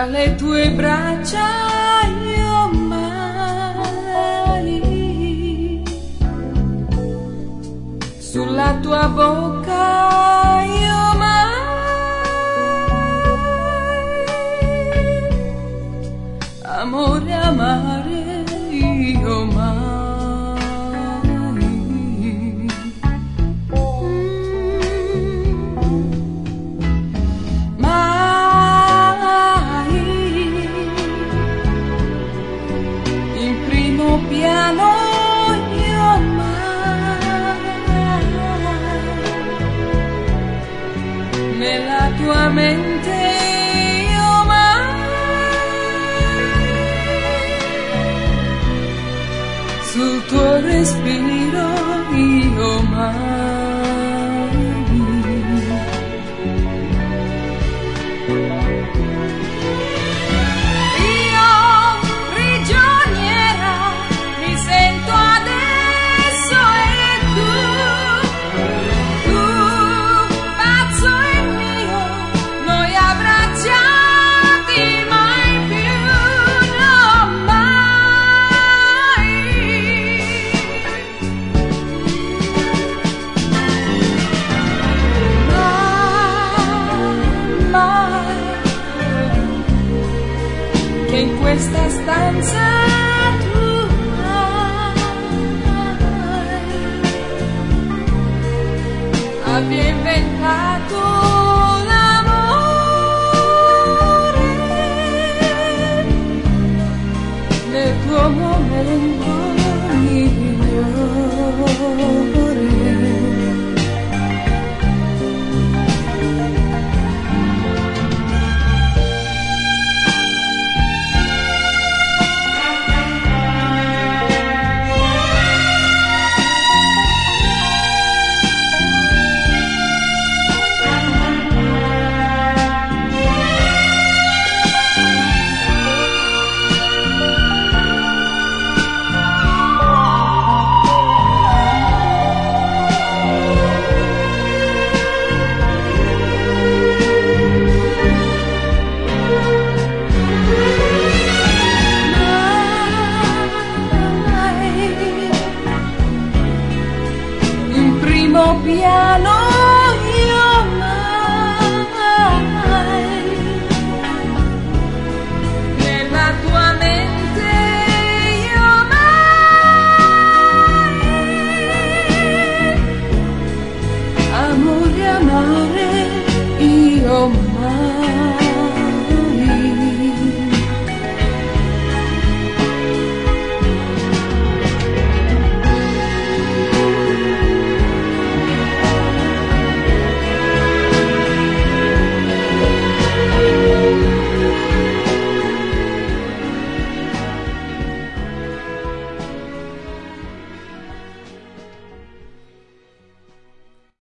tra le tue braccia io mani, sulla tua bocca io mai, amore amare io mai. Piano io mai, nella tua mente io mai, sul tuo respiro io mai. Che in questa stanza tu abbia inventato l'amore nel tuo momento migliore. Piano